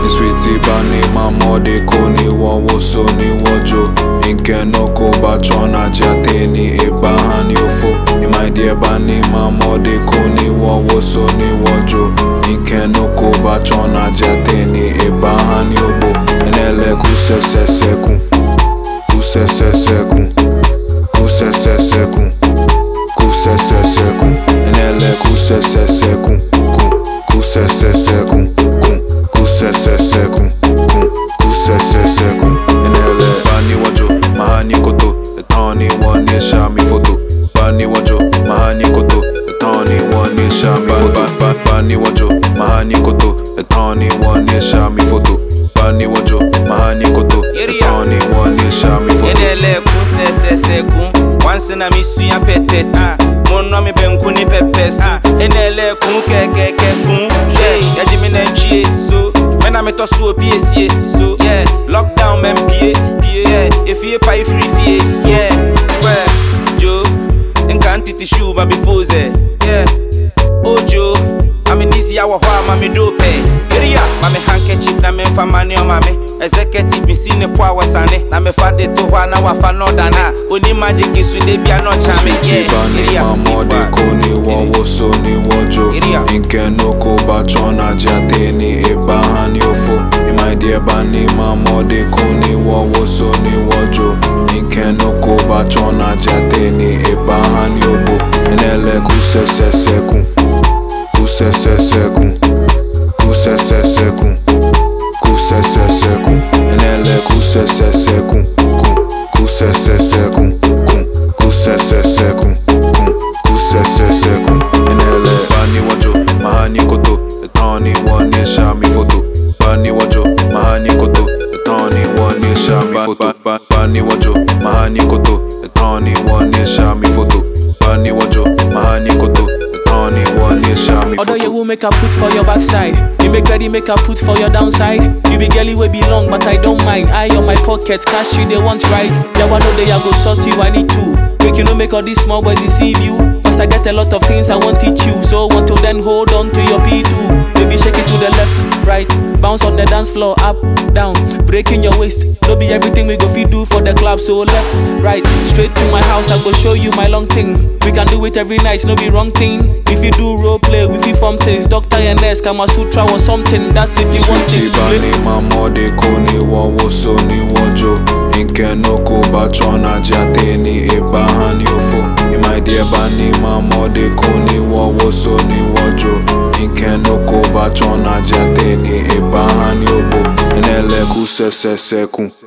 Sweetie bani mamode koni wawoso ni wojo. Inke noko bachona jateni ebahani ofo. My dear bani mamode koni wawoso ni wojo. Inke noko bachona jateni ebahani obo. Enele kusesesekun, kusesesekun, kusesesekun, kusesesekun. Enele kusesesekun, kusesesekun, kusesesekun, kusesesekun. Enele bani wajo, mahani koto. Etani wani shami photo. Bani wajo, mahani koto. Etani wani shami photo. Bani wajo, mahani koto. Etani wani shami photo. Bani wajo, mahani koto. Etani wani shami photo. Enele kusesesekun. Once na misu ya peteti. Mono mi benkuni pepesu. Enele kun kekeke kun. Ya jimine nchie so. Mena metosu opiesie so. Yeah, lockdown mempie. Yeah, if you pay free fees. Yeah, where Joe Nkanti tishu baby pose. Yeah, Ojo easy awa mami dope. Area mami handkerchief na me fa money on mami. Executive me see ne power sane. Na me fa de to na wa fa no dana. Oni magic isu de bia no chame. Yeah, area mamode koni wawoso ni wojo. Inke noko bachona jateni ebahani ofo. My dear bani mamode koni wawoso ni wojo. Inke noko bachona jateni ebahani obo. Enele kusesesekun, kusesesekun, kusesesekun, kusesesekun. Enele kusesesekun, kusesesekun, kusesesekun, kusesesekun. Enele bani wajo, mahani koto. Etani wani shami photo. Bani wajo, mahani koto. Etani wani shami photo. Bani wajo, mahani koto. Etani wani shami photo. Bani wajo, mahani koto. Etani wani shami photo. Although you will make a put for your backside, you make ready make a put for your downside. You be girly way belong, but I don't mind. I on my pocket, cash you they want right. Yeah, one day I go sort you, I need to. Make you know make all these small boys deceive you. Cause I get a lot of things I want teach you. So until then hold on to your P2. Baby shake it to the left, right. Bounce on the dance floor, up, down. Breaking your waist. Don't be everything we go feed do for the club. So left, right, straight to my house. I go show you my long thing. We can do it every night, no be wrong thing. If you do role play, we feel form things. Doctor and nurse, Kama Sutra or something. That's if you want it. Bani mamode koni wawoso ni wojo. Inke noko bachona jateni ebahani ofo. My dear bani mamode koni wawoso ni wojo. Inke noko bachona jateni ebahani obo. Enele kusesesekun,